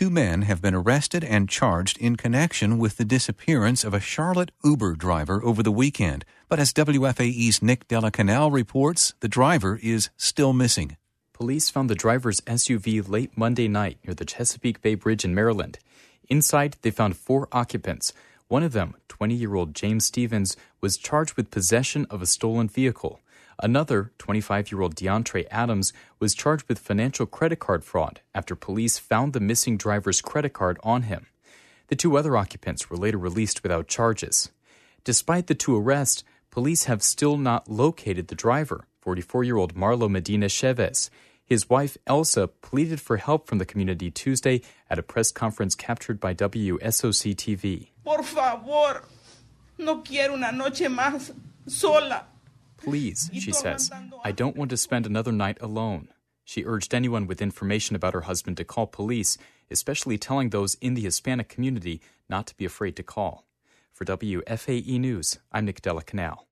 2 men have been arrested and charged in connection with the disappearance of a Charlotte Uber driver over the weekend. But as WFAE's Nick Della Canal reports, the driver is still missing. Police found the driver's SUV late Monday night near the Chesapeake Bay Bridge in Maryland. Inside, they found 4 occupants. One of them, 20-year-old James Stevens, was charged with possession of a stolen vehicle. Another, 25-year-old DeAndre Adams, was charged with financial credit card fraud after police found the missing driver's credit card on him. The 2 other occupants were later released without charges. Despite the 2 arrests, police have still not located the driver, 44-year-old Marlo Medina Chavez. His wife, Elsa, pleaded for help from the community Tuesday at a press conference captured by WSOC-TV. Por favor, no quiero una noche más sola. Please, she says, I don't want to spend another night alone. She urged anyone with information about her husband to call police, especially telling those in the Hispanic community not to be afraid to call. For WFAE News, I'm Nick Della Canal.